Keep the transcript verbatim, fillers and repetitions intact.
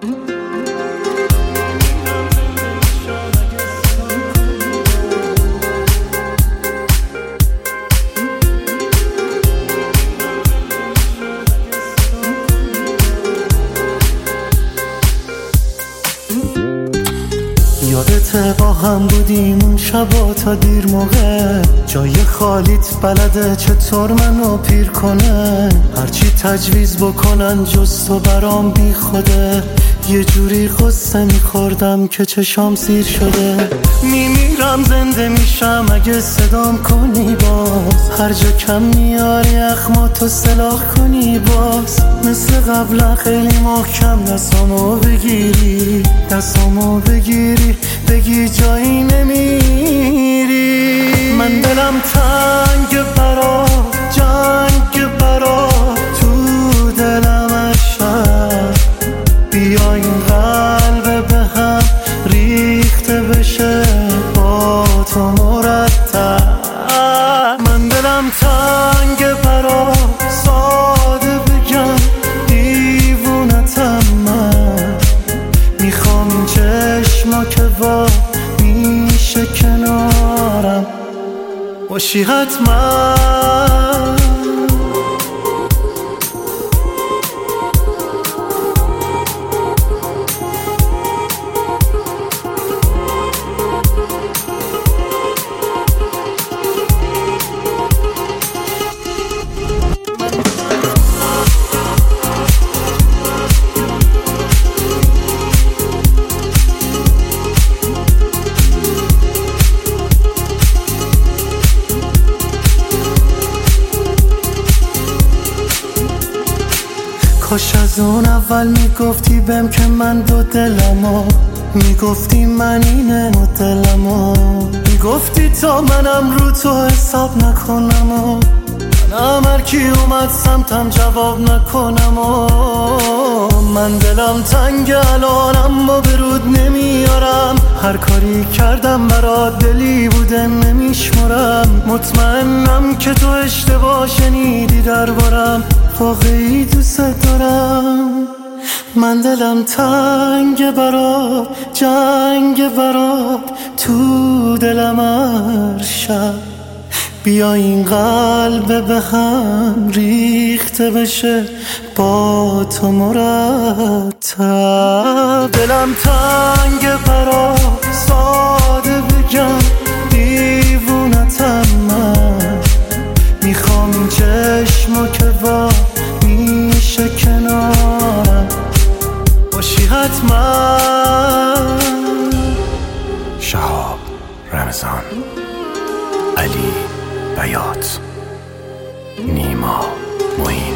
یادت با هم بودیم اون شبا تا دیر موقع، جای خالیت بلده چطور منو پیر کنه، هرچی تجویز بکنن جز تو برام بی خوده، یه جوری قصه میخوردم که چشام سیر شده. میمیرم زنده میشم اگه صدام کنی باز، هر جا کم میاری اخماتو سلاح کنی باز، مثل قبلا خیلی محکم دستامو بگیری، دستامو بگیری بگی جایی نمیری. من دلم تنگ برات، جنگ برات تو دلم عشق، بیا این قلب به هم ریخته بشه با تو مرتب. من دلم تنگ برات، ساده بگم دیوونتم من، میخوام این چشما که با میشه کنارم باشی حتما. کاش از اون اول میگفتی بهم که من دو دلمو، میگفتی من اینه مدلمو، میگفتی تا منم رو تو حساب نکنم و منم هر کی اومد سمتم جواب نکنم و من دلم تنگ الان اما برود نمیارم، هر کاری کردم برات دلی بوده نمیشمرم، مطمئنم که تو اشتباه شنیدی دربارم، واقعی دوست دارم. من دلم تنگ برات، جنگ برات تو دلم هر شب، بیا این قلب به هم ریخته بشه با تو مرتب. دلم تنگ برات، ساده بگم دیوونتم من، میخوام این چشما که با میشه کنارم باشی حتما. شهاب رمضان، علی بیات، نیما معین.